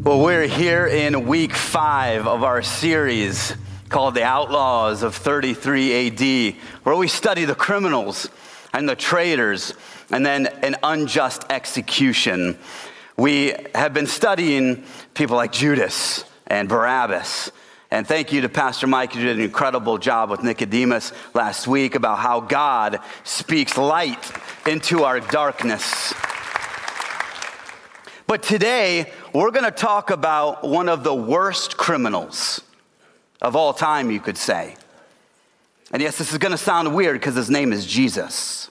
Well, we're here in week 5 of our series called The Outlaws of 33 AD, where we study the criminals and the traitors and then an unjust execution. We have been studying people like Judas and Barabbas. And thank you to Pastor Mike, who did an incredible job with Nicodemus last week about how God speaks light into our darkness. But today, we're going to talk about one of the worst criminals of all time, you could say. And yes, this is going to sound weird because his name is Jesus.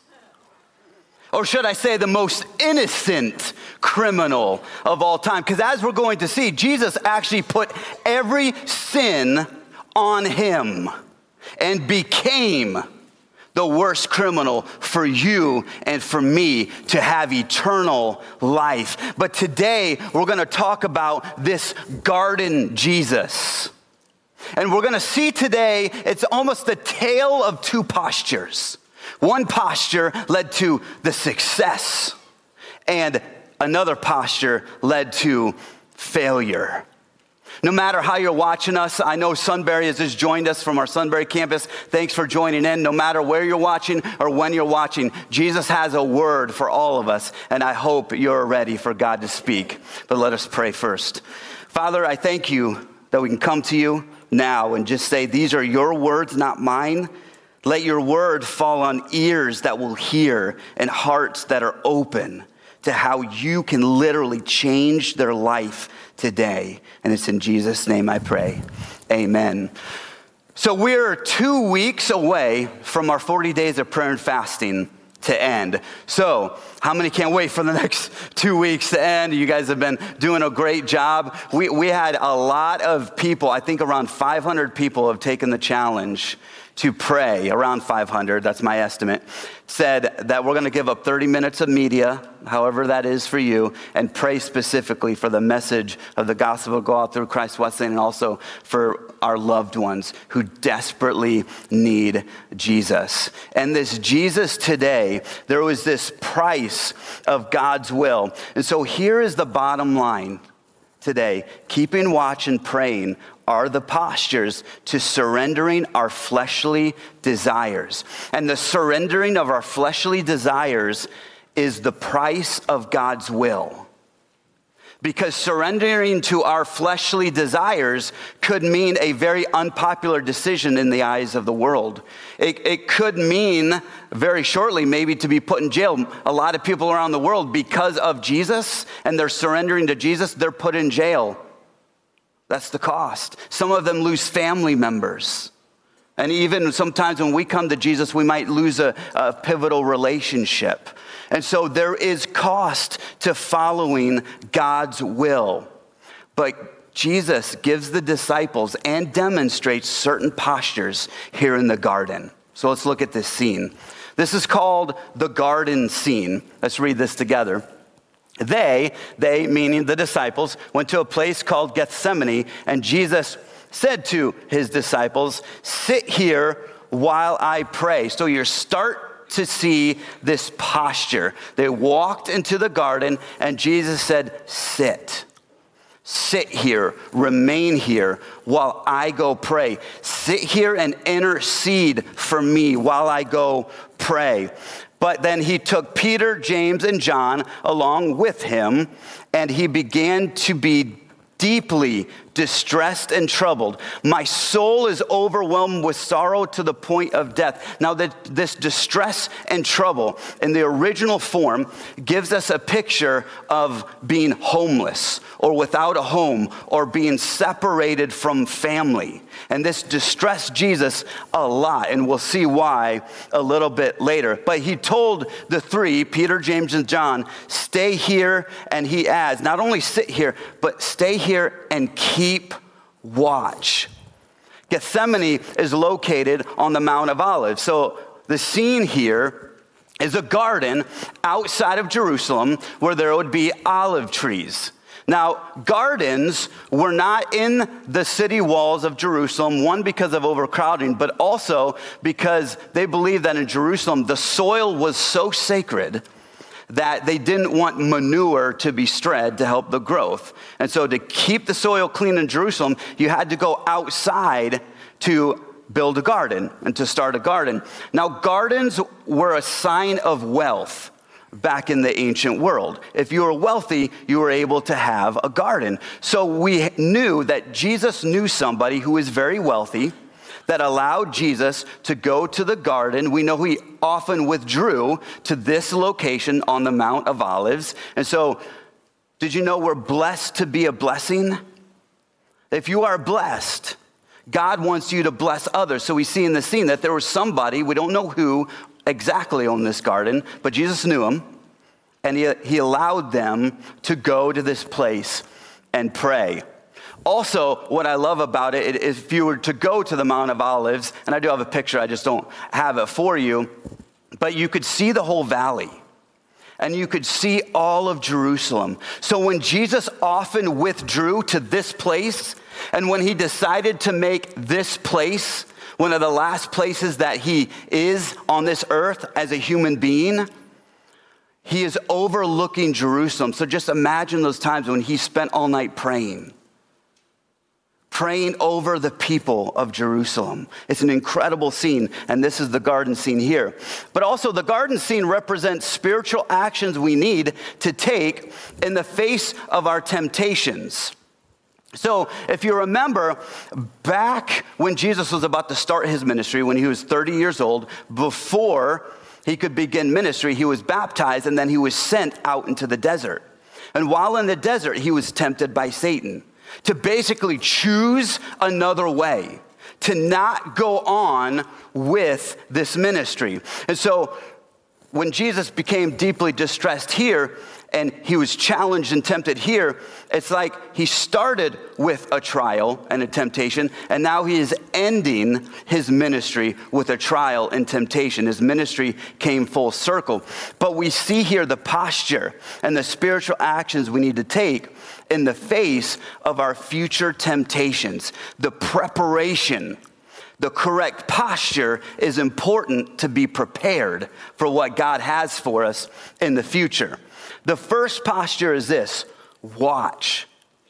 Or should I say the most innocent criminal of all time? Because as we're going to see, Jesus actually put every sin on him and became the worst criminal for you and for me to have eternal life. But today, we're going to talk about this garden Jesus. And we're going to see today, it's almost the tale of two postures. One posture led to the success, and another posture led to failure. No matter how you're watching us, I know Sunbury has just joined us from our Sunbury campus. Thanks for joining in. No matter where you're watching or when you're watching, Jesus has a word for all of us, and I hope you're ready for God to speak. But let us pray first. Father, I thank you that we can come to you now and just say, these are your words, not mine. Let your word fall on ears that will hear and hearts that are open to how you can literally change their life today. And it's in Jesus' name I pray. Amen. So we're 2 weeks away from our 40 days of prayer and fasting to end. So how many can't wait for the next 2 weeks to end? You guys have been doing a great job. We had a lot of people, I think around 500 people have taken the challenge to pray, around 500, that's my estimate, said that we're going to give up 30 minutes of media, however that is for you, and pray specifically for the message of the gospel go out through Christ Wesleyan and also for our loved ones who desperately need Jesus. And this Jesus today, there was this price of God's will. And so here is the bottom line today. Keeping watch and praying are the postures to surrendering our fleshly desires. And the surrendering of our fleshly desires is the price of God's will. Because surrendering to our fleshly desires could mean a very unpopular decision in the eyes of the world. It could mean very shortly maybe to be put in jail. A lot of people around the world, because of Jesus and they're surrendering to Jesus, they're put in jail. That's the cost. Some of them lose family members. And even sometimes when we come to Jesus, we might lose a pivotal relationship. And so there is cost to following God's will. But Jesus gives the disciples and demonstrates certain postures here in the garden. So let's look at this scene. This is called the garden scene. Let's read this together. They, meaning the disciples, went to a place called Gethsemane, and Jesus said to his disciples, sit here while I pray. So you start to see this posture. They walked into the garden, and Jesus said, sit. Sit here, remain here while I go pray. Sit here and intercede for me while I go pray. But then he took Peter, James, and John along with him, and he began to be deeply distressed and troubled. My soul is overwhelmed with sorrow to the point of death. Now, this distress and trouble in the original form gives us a picture of being homeless or without a home or being separated from family. And this distressed Jesus a lot, and we'll see why a little bit later. But he told the three, Peter, James, and John, stay here, and he adds, not only sit here, but stay here and keep watch. Gethsemane is located on the Mount of Olives. So the scene here is a garden outside of Jerusalem where there would be olive trees. Now, gardens were not in the city walls of Jerusalem, one, because of overcrowding, but also because they believed that in Jerusalem, the soil was so sacred that they didn't want manure to be spread to help the growth. And so to keep the soil clean in Jerusalem, you had to go outside to build a garden and to start a garden. Now, gardens were a sign of wealth back in the ancient world. If you were wealthy, you were able to have a garden. So we knew that Jesus knew somebody who was very wealthy that allowed Jesus to go to the garden. We know he often withdrew to this location on the Mount of Olives. And so, did you know we're blessed to be a blessing? If you are blessed, God wants you to bless others. So we see in the scene that there was somebody, we don't know who exactly owned this garden, but Jesus knew him, and he allowed them to go to this place and pray. Also, what I love about it is if you were to go to the Mount of Olives, and I do have a picture, I just don't have it for you, but you could see the whole valley, and you could see all of Jerusalem. So when Jesus often withdrew to this place, and when he decided to make this place one of the last places that he is on this earth as a human being, he is overlooking Jerusalem. So just imagine those times when he spent all night praying over the people of Jerusalem. It's an incredible scene, and this is the garden scene here. But also the garden scene represents spiritual actions we need to take in the face of our temptations. So if you remember, back when Jesus was about to start his ministry, when he was 30 years old, before he could begin ministry, he was baptized, and then he was sent out into the desert. And while in the desert, he was tempted by Satan to basically choose another way, to not go on with this ministry. And so when Jesus became deeply distressed here, and he was challenged and tempted here, it's like he started with a trial and a temptation, and now he is ending his ministry with a trial and temptation. His ministry came full circle. But we see here the posture and the spiritual actions we need to take in the face of our future temptations. The preparation, the correct posture is important to be prepared for what God has for us in the future. The first posture is this: watch.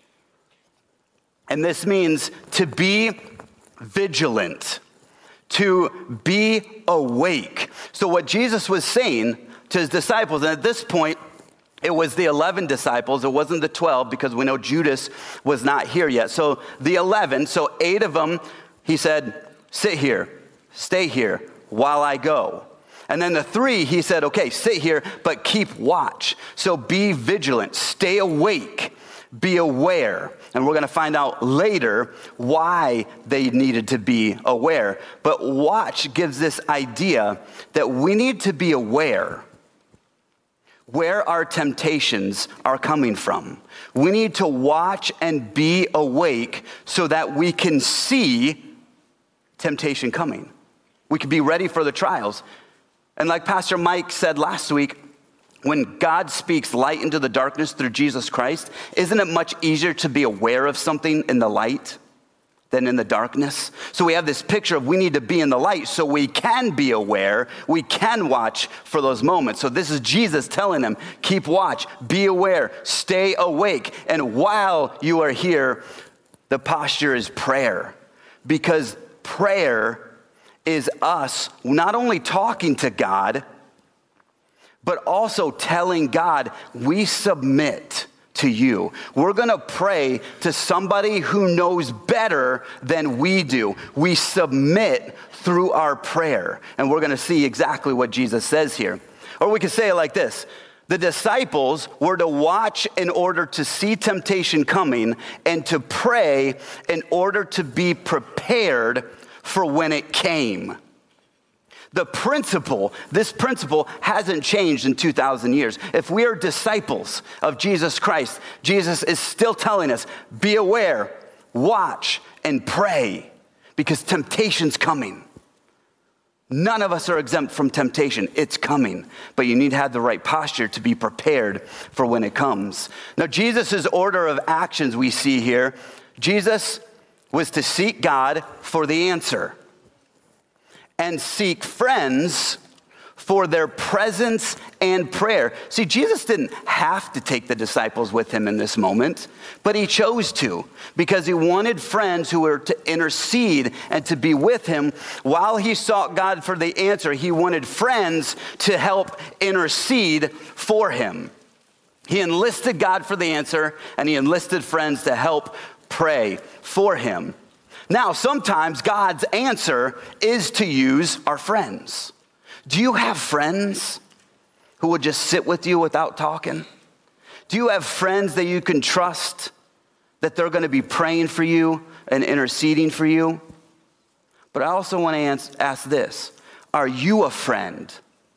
And this means to be vigilant, to be awake. So what Jesus was saying to his disciples, and at this point, it was the 11 disciples. It wasn't the 12, because we know Judas was not here yet. So the 11, so 8 of them, he said, sit here, stay here while I go. And then the 3, he said, okay, sit here, but keep watch. So be vigilant, stay awake, be aware. And we're going to find out later why they needed to be aware. But watch gives this idea that we need to be aware where our temptations are coming from. We need to watch and be awake so that we can see temptation coming. We can be ready for the trials. And like Pastor Mike said last week, when God speaks light into the darkness through Jesus Christ, isn't it much easier to be aware of something in the light than in the darkness? So we have this picture of we need to be in the light so we can be aware, we can watch for those moments. So this is Jesus telling them, keep watch, be aware, stay awake. And while you are here, the posture is prayer, because prayer is us not only talking to God, but also telling God, we submit to you. We're going to pray to somebody who knows better than we do. We submit through our prayer. And we're going to see exactly what Jesus says here. Or we could say it like this: the disciples were to watch in order to see temptation coming, and to pray in order to be prepared for when it came. This principle hasn't changed in 2,000 years. If we are disciples of Jesus Christ, Jesus is still telling us, be aware, watch, and pray, because temptation's coming. None of us are exempt from temptation. It's coming, but you need to have the right posture to be prepared for when it comes. Now, Jesus' order of actions we see here, Jesus was to seek God for the answer, and seek friends for their presence and prayer. See, Jesus didn't have to take the disciples with him in this moment, but he chose to because he wanted friends who were to intercede and to be with him while he sought God for the answer. He wanted friends to help intercede for him. He enlisted God for the answer, and he enlisted friends to help pray for him. Now, sometimes God's answer is to use our friends. Do you have friends who would just sit with you without talking? Do you have friends that you can trust that they're going to be praying for you and interceding for you? But I also want to ask this. Are you a friend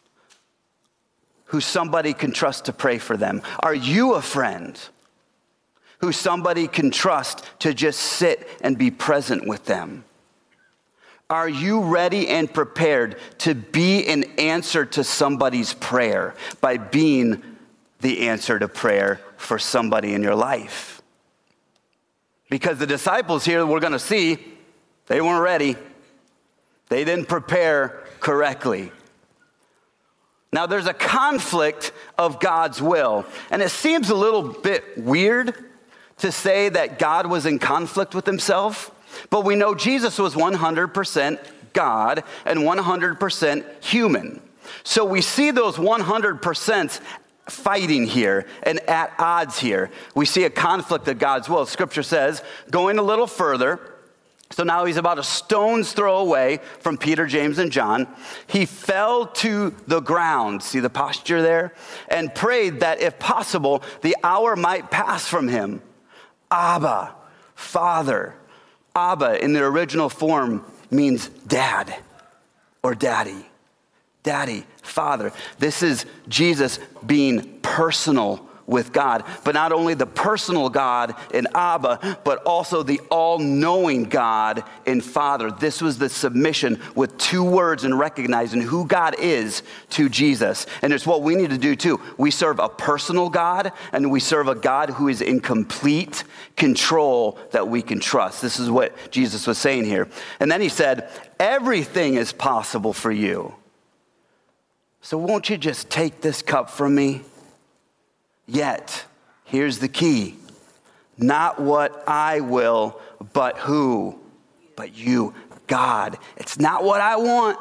who somebody can trust to pray for them? Are you a friend who somebody can trust to just sit and be present with them? Are you ready and prepared to be an answer to somebody's prayer by being the answer to prayer for somebody in your life? Because the disciples here, we're going to see, they weren't ready. They didn't prepare correctly. Now, there's a conflict of God's will, and it seems a little bit weird to say that God was in conflict with himself. But we know Jesus was 100% God and 100% human. So we see those 100% fighting here and at odds here. We see a conflict of God's will. Scripture says, going a little further, so now he's about a stone's throw away from Peter, James, and John. He fell to the ground, see the posture there, and prayed that if possible, the hour might pass from him. Abba, Father. Abba in the original form means dad or daddy. Daddy, Father. This is Jesus being personal with God. But not only the personal God in Abba, but also the all-knowing God in Father. This was the submission with two words and recognizing who God is to Jesus. And it's what we need to do too. We serve a personal God, and we serve a God who is in complete control that we can trust. This is what Jesus was saying here. And then he said, everything is possible for you. So won't you just take this cup from me? Yet, here's the key. Not what I will, but who? But you, God. It's not what I want.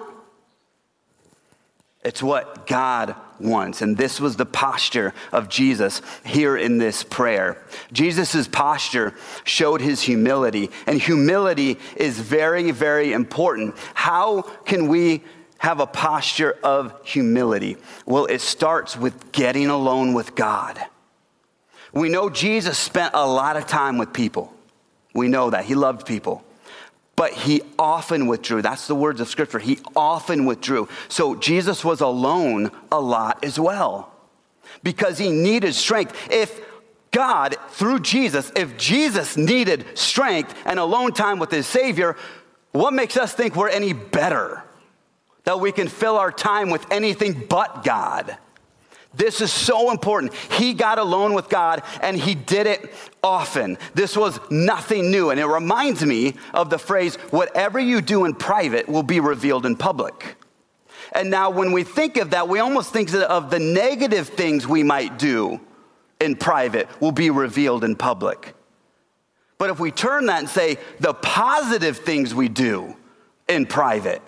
It's what God wants. And this was the posture of Jesus here in this prayer. Jesus' posture showed his humility. And humility is very, very important. How can we have a posture of humility? Well, it starts with getting alone with God. We know Jesus spent a lot of time with people. We know that. He loved people. But he often withdrew. That's the words of Scripture. He often withdrew. So Jesus was alone a lot as well because he needed strength. If God, through Jesus, if Jesus needed strength and alone time with his Savior, what makes us think we're any better? That we can fill our time with anything but God. This is so important. He got alone with God, and he did it often. This was nothing new, and it reminds me of the phrase, whatever you do in private will be revealed in public. And now when we think of that, we almost think of the negative things we might do in private will be revealed in public. But if we turn that and say the positive things we do in private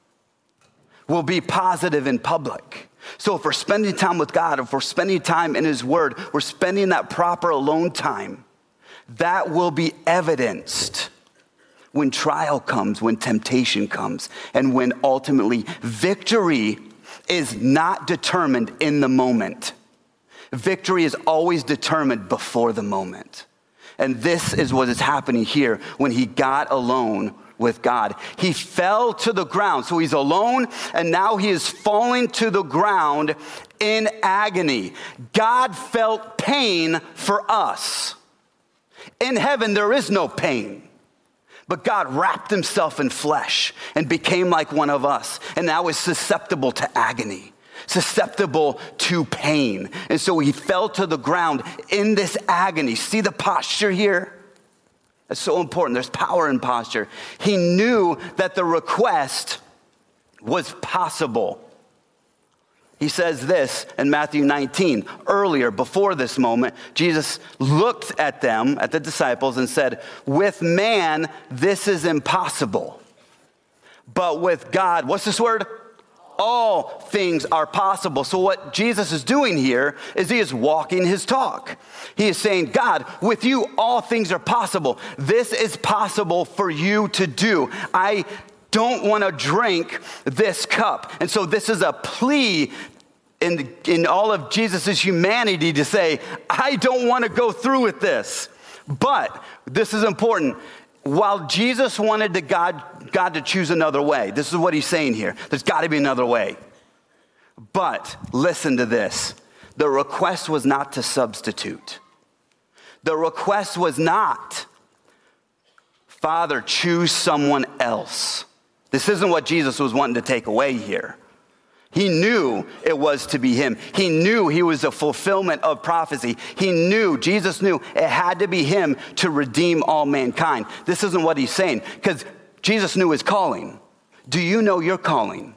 will be positive in public. So if we're spending time with God, if we're spending time in his word, we're spending that proper alone time, that will be evidenced when trial comes, when temptation comes, and when ultimately victory is not determined in the moment. Victory is always determined before the moment. And this is what is happening here when he got alone with God. He fell to the ground. So he's alone, and now he is falling to the ground in agony. God felt pain for us. In heaven, there is no pain. But God wrapped himself in flesh and became like one of us, and now is susceptible to agony, susceptible to pain. And so he fell to the ground in this agony. See the posture here? It's so important. There's power in posture. He knew that the request was possible. He says this in Matthew 19. Earlier, before this moment, Jesus looked at them, at the disciples, and said, with man, this is impossible. But with God, what's this word? All things are possible. So what Jesus is doing here is he is walking his talk. He is saying, God, with you, all things are possible. This is possible for you to do. I don't want to drink this cup. And so this is a plea in all of Jesus' humanity to say, I don't want to go through with this. But this is important. While Jesus wanted God to choose another way, this is what he's saying here. There's got to be another way. But listen to this. The request was not to substitute. The request was not, Father, choose someone else. This isn't what Jesus was wanting to take away here. He knew it was to be him. He knew he was a fulfillment of prophecy. Jesus knew it had to be him to redeem all mankind. This isn't what he's saying, because Jesus knew his calling. Do you know your calling?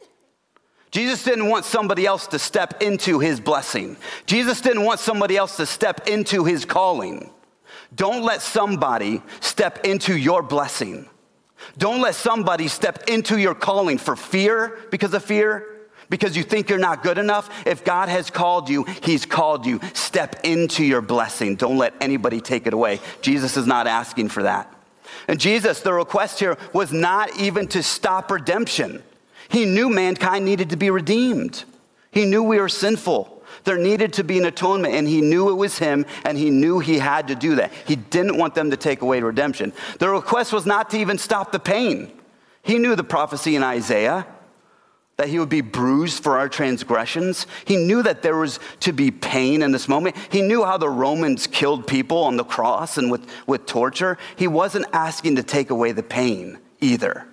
Jesus didn't want somebody else to step into his blessing. Jesus didn't want somebody else to step into his calling. Don't let somebody step into your blessing. Don't let somebody step into your calling for fear, because you think you're not good enough. If God has called you, he's called you. Step into your blessing. Don't let anybody take it away. Jesus is not asking for that. And Jesus, the request here was not even to stop redemption. He knew mankind needed to be redeemed. He knew we were sinful. There needed to be an atonement, and he knew it was him, and he knew he had to do that. He didn't want them to take away redemption. The request was not to even stop the pain. He knew the prophecy in Isaiah that he would be bruised for our transgressions. He knew that there was to be pain in this moment. He knew how the Romans killed people on the cross and with torture. He wasn't asking to take away the pain either.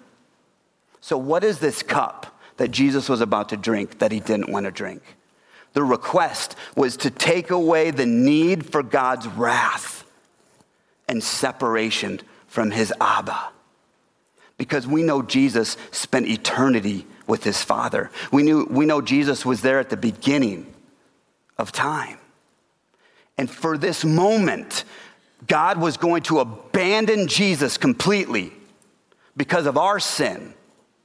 So what is this cup that Jesus was about to drink that he didn't want to drink? The request was to take away the need for God's wrath and separation from his Abba. Because we know Jesus spent eternity with his Father. We know Jesus was there at the beginning of time. And for this moment, God was going to abandon Jesus completely because of our sin.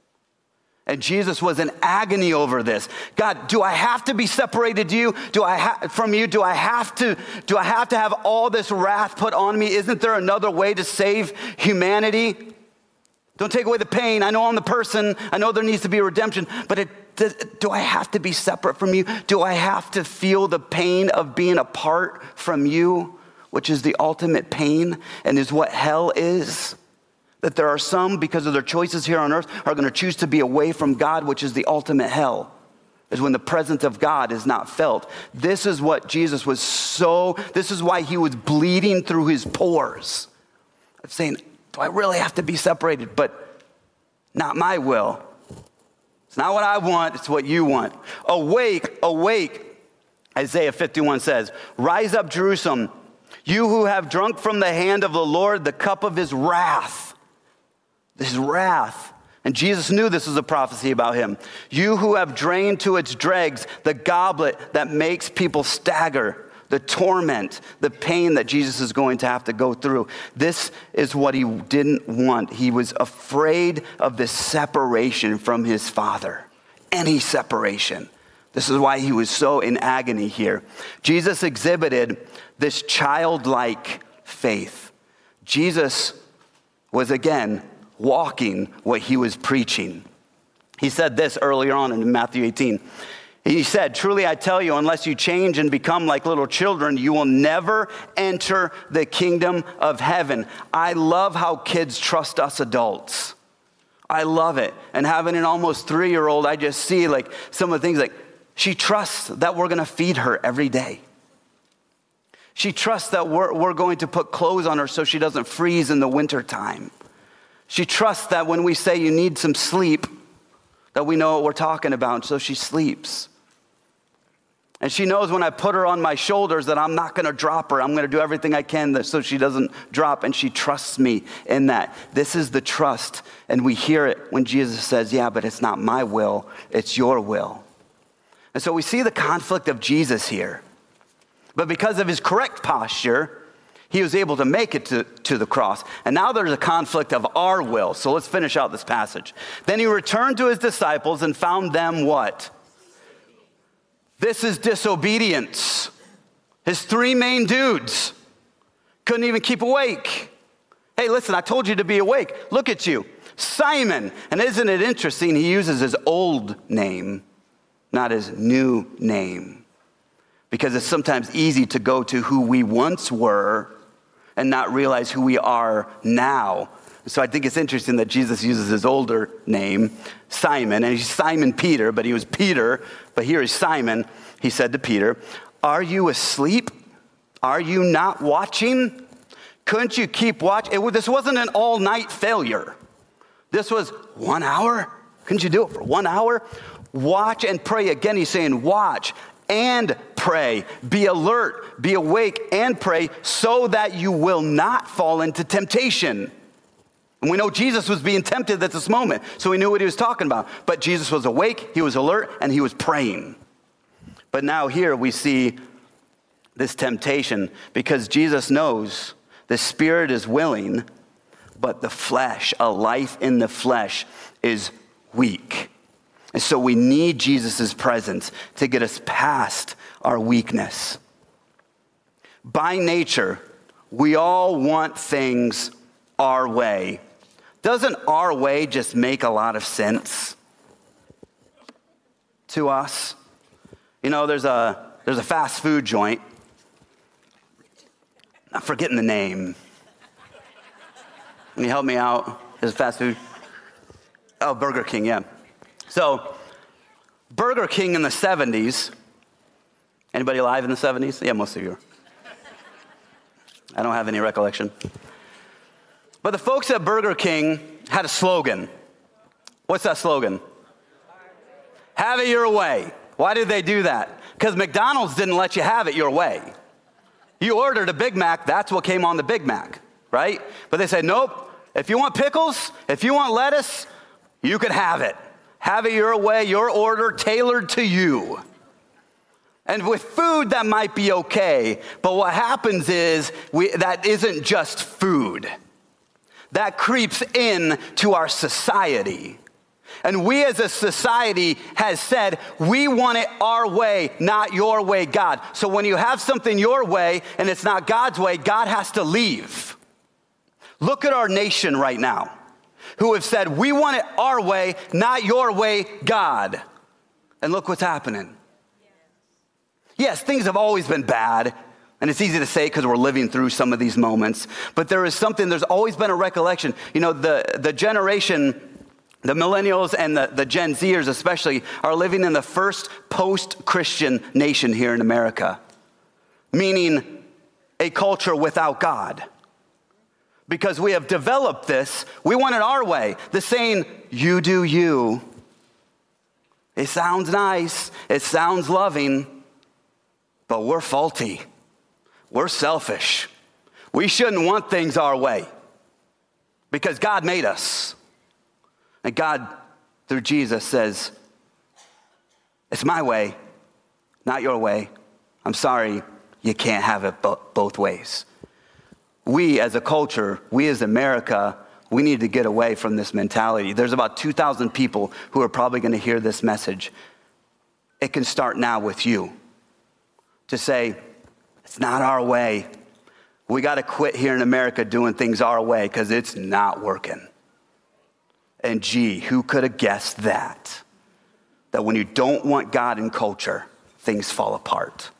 And Jesus was in agony over this. God, do I have to be separated to you? From you? Do I have to have all this wrath put on me? Isn't there another way to save humanity? Don't take away the pain. I know I'm the person. I know there needs to be redemption. But do I have to be separate from you? Do I have to feel the pain of being apart from you, which is the ultimate pain and is what hell is? That there are some, because of their choices here on earth, are going to choose to be away from God, which is the ultimate hell, is when the presence of God is not felt. This is what Jesus this is why he was bleeding through his pores, of saying, do I really have to be separated? But not my will. It's not what I want, it's what you want. Awake, awake, Isaiah 51 says, rise up, Jerusalem, you who have drunk from the hand of the Lord the cup of his wrath. His wrath. And Jesus knew this was a prophecy about him. You who have drained to its dregs the goblet that makes people stagger, the torment, the pain that Jesus is going to have to go through. This is what he didn't want. He was afraid of the separation from his Father. Any separation. This is why he was so in agony here. Jesus exhibited this childlike faith. Jesus was, again, walking what he was preaching. He said this earlier on in Matthew 18. He said, truly I tell you, unless you change and become like little children, you will never enter the kingdom of heaven. I love how kids trust us adults. I love it. And having an almost 3-year-old, I just see like some of the things like, she trusts that we're going to feed her every day. She trusts that we're going to put clothes on her so she doesn't freeze in the wintertime. She trusts that when we say you need some sleep, that we know what we're talking about, so she sleeps. And she knows when I put her on my shoulders that I'm not going to drop her. I'm going to do everything I can so she doesn't drop, and she trusts me in that. This is the trust, and we hear it when Jesus says, yeah, but it's not my will, it's your will. And so we see the conflict of Jesus here. But because of his correct posture, he was able to make it to the cross. And now there's a conflict of our will. So let's finish out this passage. Then he returned to his disciples and found them what? This is disobedience. His three main dudes couldn't even keep awake. Hey, listen, I told you to be awake. Look at you. Simon. And isn't it interesting? He uses his old name, not his new name. Because it's sometimes easy to go to who we once were and not realize who we are now. So I think it's interesting that Jesus uses his older name, Simon, and he's Simon Peter, but he was Peter, but here is Simon. He said to Peter, "Are you asleep? Are you not watching? Couldn't you keep watching?" This wasn't an all-night failure. This was 1 hour. Couldn't you do it for 1 hour? Watch and pray. Again, he's saying watch and pray. Be alert, be awake, and pray so that you will not fall into temptation. And we know Jesus was being tempted at this moment, so we knew what he was talking about. But Jesus was awake, he was alert, and he was praying. But now here we see this temptation because Jesus knows the spirit is willing, but the flesh, a life in the flesh, is weak. And so we need Jesus' presence to get us past our weakness. By nature, we all want things our way. Doesn't our way just make a lot of sense to us? You know, there's a fast food joint. I'm forgetting the name. Can you help me out? Is it fast food? Oh, Burger King, yeah. So, Burger King in the 70s. Anybody alive in the 70s? Yeah, most of you are. I don't have any recollection. But the folks at Burger King had a slogan. What's that slogan? Have it your way. Why did they do that? Because McDonald's didn't let you have it your way. You ordered a Big Mac, that's what came on the Big Mac, right? But they said, nope, if you want pickles, if you want lettuce, you could have it. Have it your way, your order tailored to you. And with food, that might be okay. But what happens is that isn't just food. That creeps in to our society. And we as a society has said, we want it our way, not your way, God. So when you have something your way and it's not God's way, God has to leave. Look at our nation right now, who have said, we want it our way, not your way, God. And look what's happening. Yes, things have always been bad, and it's easy to say because we're living through some of these moments, but there's always been a recollection. You know, the generation, the millennials and the Gen Zers especially, are living in the first post-Christian nation here in America, meaning a culture without God. Because we have developed this, we want it our way. The saying, you do you. It sounds nice, it sounds loving, but we're faulty. We're selfish. We shouldn't want things our way because God made us. And God, through Jesus, says, it's my way, not your way. I'm sorry, you can't have it both ways. We as a culture, we as America, we need to get away from this mentality. There's about 2,000 people who are probably going to hear this message. It can start now with you to say, it's not our way. We got to quit here in America doing things our way because it's not working. And gee, who could have guessed that? That when you don't want God in culture, things fall apart.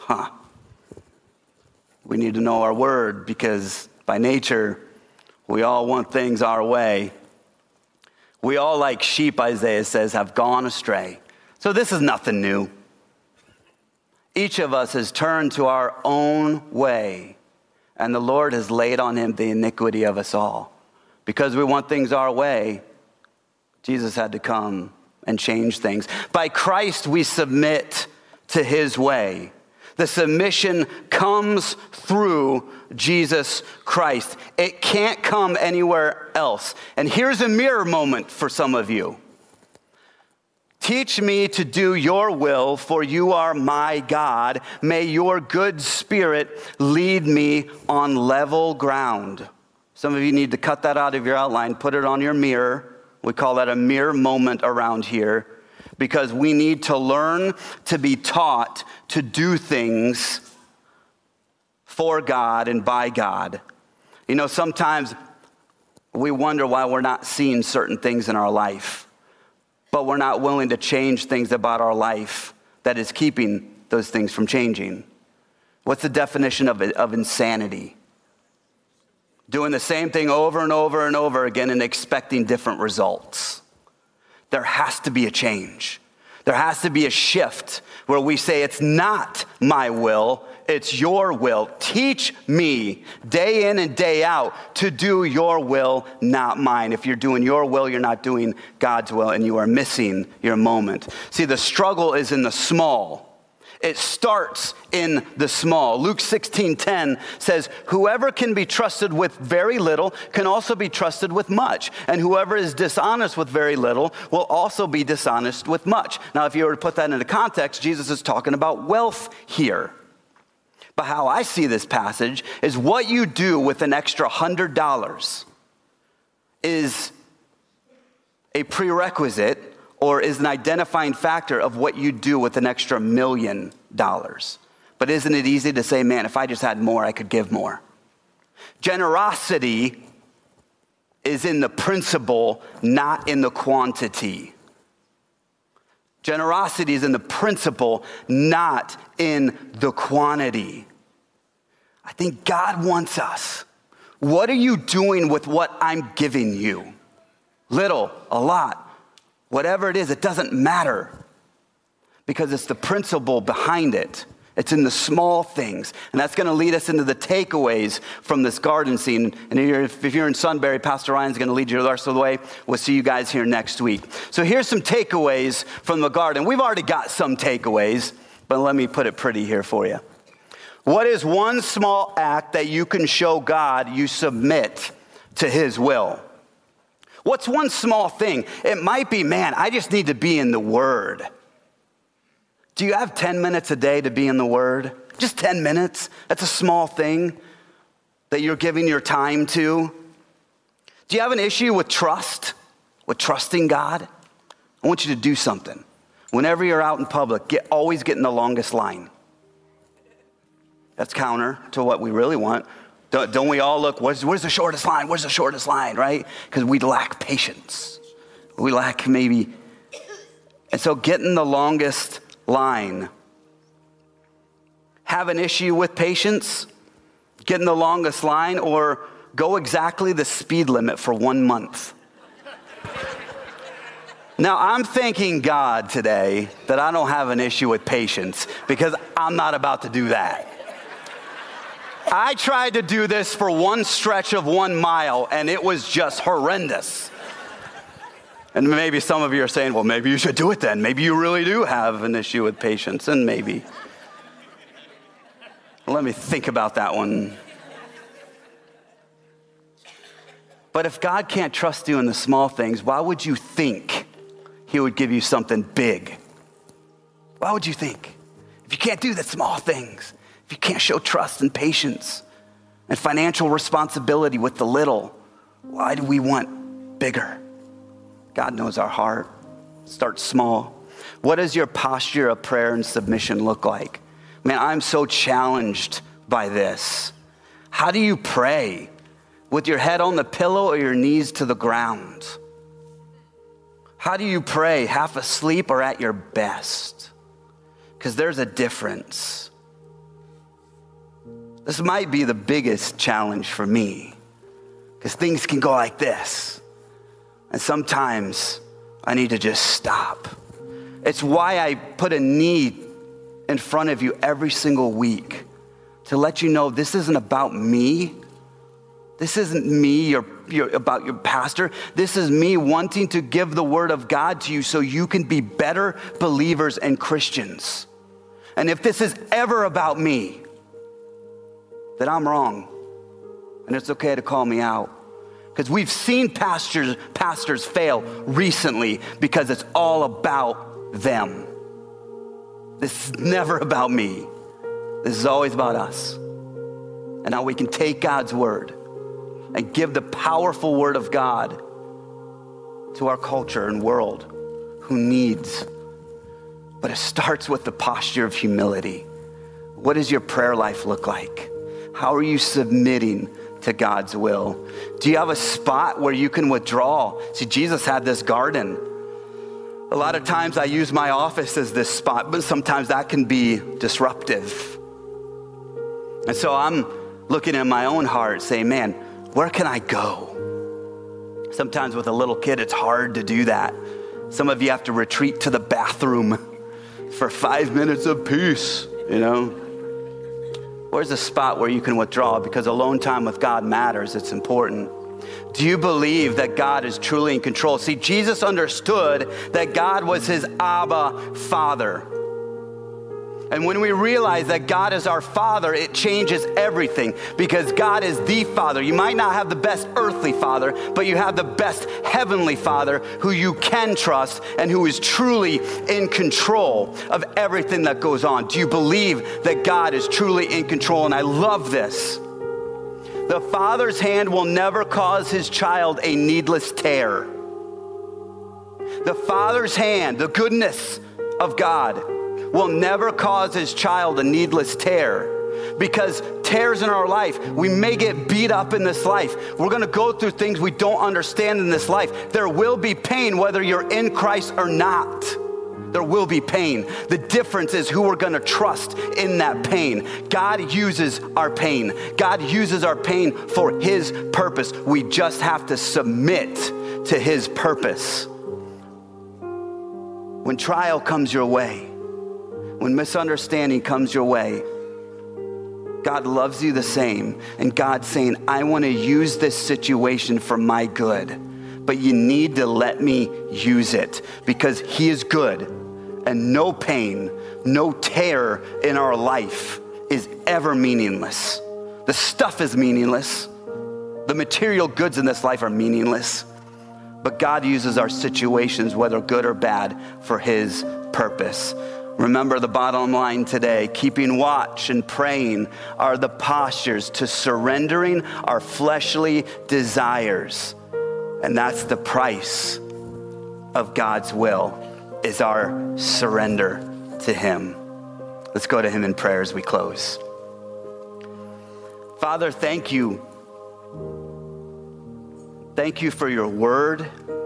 We need to know our word because by nature, we all want things our way. We all, like sheep, Isaiah says, have gone astray. So this is nothing new. Each of us has turned to our own way, and the Lord has laid on him the iniquity of us all. Because we want things our way, Jesus had to come and change things. By Christ, we submit to his way. The submission comes through Jesus Christ. It can't come anywhere else. And here's a mirror moment for some of you. Teach me to do your will, for you are my God. May your good spirit lead me on level ground. Some of you need to cut that out of your outline, put it on your mirror. We call that a mirror moment around here, because we need to learn to be taught to do things for God and by God. You know, sometimes we wonder why we're not seeing certain things in our life, but we're not willing to change things about our life that is keeping those things from changing. What's the definition of insanity? Doing the same thing over and over and over again and expecting different results. There has to be a change. There has to be a shift where we say, it's not my will, it's your will. Teach me day in and day out to do your will, not mine. If you're doing your will, you're not doing God's will, and you are missing your moment. See, the struggle is in the small. It starts in the small. Luke 16:10 says, whoever can be trusted with very little can also be trusted with much. And whoever is dishonest with very little will also be dishonest with much. Now, if you were to put that into context, Jesus is talking about wealth here. But how I see this passage is what you do with an extra $100 is a prerequisite or is an identifying factor of what you do with an extra $1 million. But isn't it easy to say, man, if I just had more, I could give more? Generosity is in the principle, not in the quantity. Generosity is in the principle, not in the quantity. I think God wants us. What are you doing with what I'm giving you? Little, a lot. Whatever it is, it doesn't matter, because it's the principle behind it. It's in the small things. And that's going to lead us into the takeaways from this garden scene. And if you're in Sunbury, Pastor Ryan's going to lead you the rest of the way. We'll see you guys here next week. So here's some takeaways from the garden. We've already got some takeaways, but let me put it pretty here for you. What is one small act that you can show God you submit to his will? What's one small thing? It might be, man, I just need to be in the Word. Do you have 10 minutes a day to be in the Word? Just 10 minutes? That's a small thing that you're giving your time to. Do you have an issue with trust, with trusting God? I want you to do something. Whenever you're out in public, always get in the longest line. That's counter to what we really want. Don't we all look, where's the shortest line? Where's the shortest line, right? Because we lack patience. We lack maybe. And so get in the longest line. Have an issue with patience? Get in the longest line, or go exactly the speed limit for 1 month. Now, I'm thanking God today that I don't have an issue with patience, because I'm not about to do that. I tried to do this for one stretch of 1 mile, and it was just horrendous. And maybe some of you are saying, well, maybe you should do it then. Maybe you really do have an issue with patience, and maybe. Let me think about that one. But if God can't trust you in the small things, why would you think he would give you something big? Why would you think? If you can't do the small things, if you can't show trust and patience and financial responsibility with the little, why do we want bigger? God knows our heart. Start small. What does your posture of prayer and submission look like? Man, I'm so challenged by this. How do you pray? With your head on the pillow or your knees to the ground? How do you pray? Half asleep or at your best? Because there's a difference. This might be the biggest challenge for me, because things can go like this. And sometimes I need to just stop. It's why I put a need in front of you every single week, to let you know this isn't about me. This isn't me about your pastor. This is me wanting to give the word of God to you so you can be better believers and Christians. And if this is ever about me, then I'm wrong. And it's okay to call me out. Because we've seen pastors fail recently because it's all about them. This is never about me. This is always about us. And how we can take God's word and give the powerful word of God to our culture and world who needs. But it starts with the posture of humility. What does your prayer life look like? How are you submitting to God's will? Do you have a spot where you can withdraw? See, Jesus had this garden. A lot of times I use my office as this spot, but sometimes that can be disruptive. And so I'm looking in my own heart saying, man, where can I go? Sometimes with a little kid, it's hard to do that. Some of you have to retreat to the bathroom for 5 minutes of peace, you know? Where's a spot where you can withdraw? Because alone time with God matters. It's important. Do you believe that God is truly in control? See, Jesus understood that God was his Abba Father. And when we realize that God is our Father, it changes everything, because God is the Father. You might not have the best earthly father, but you have the best heavenly Father who you can trust and who is truly in control of everything that goes on. Do you believe that God is truly in control? And I love this. The Father's hand will never cause his child a needless tear. The Father's hand, the goodness of God, will never cause his child a needless tear. Because tears in our life, we may get beat up in this life. We're going to go through things we don't understand in this life. There will be pain whether you're in Christ or not. There will be pain. The difference is who we're going to trust in that pain. God uses our pain. God uses our pain for his purpose. We just have to submit to his purpose. When trial comes your way, when misunderstanding comes your way, God loves you the same. And God's saying, I want to use this situation for my good. But you need to let me use it, because he is good. And no pain, no tear in our life is ever meaningless. The stuff is meaningless. The material goods in this life are meaningless. But God uses our situations, whether good or bad, for his purpose. Remember the bottom line today. Keeping watch and praying are the postures to surrendering our fleshly desires. And that's the price of God's will, is our surrender to him. Let's go to him in prayer as we close. Father, thank you. Thank you for your word.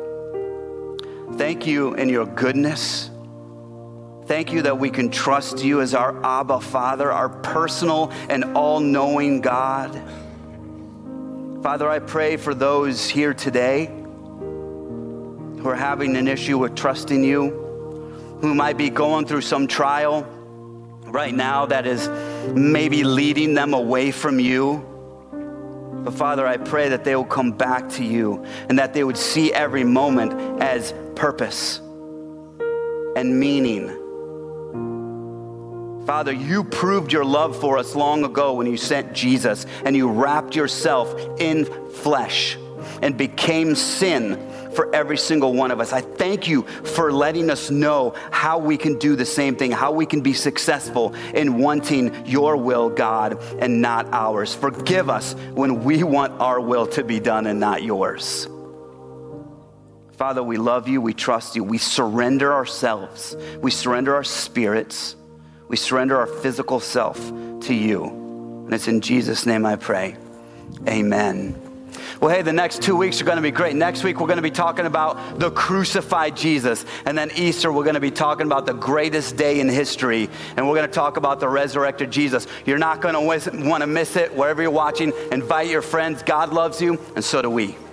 Thank you in your goodness. Thank you that we can trust you as our Abba Father, our personal and all-knowing God. Father, I pray for those here today who are having an issue with trusting you, who might be going through some trial right now that is maybe leading them away from you. But Father, I pray that they will come back to you and that they would see every moment as purpose and meaning. Father, you proved your love for us long ago when you sent Jesus and you wrapped yourself in flesh and became sin for every single one of us. I thank you for letting us know how we can do the same thing, how we can be successful in wanting your will, God, and not ours. Forgive us when we want our will to be done and not yours. Father, we love you. We trust you. We surrender ourselves. We surrender our spirits. We surrender our physical self to you. And it's in Jesus' name I pray. Amen. Well, hey, the next 2 weeks are going to be great. Next week, we're going to be talking about the crucified Jesus. And then Easter, we're going to be talking about the greatest day in history. And we're going to talk about the resurrected Jesus. You're not going to want to miss it. Wherever you're watching, invite your friends. God loves you, and so do we.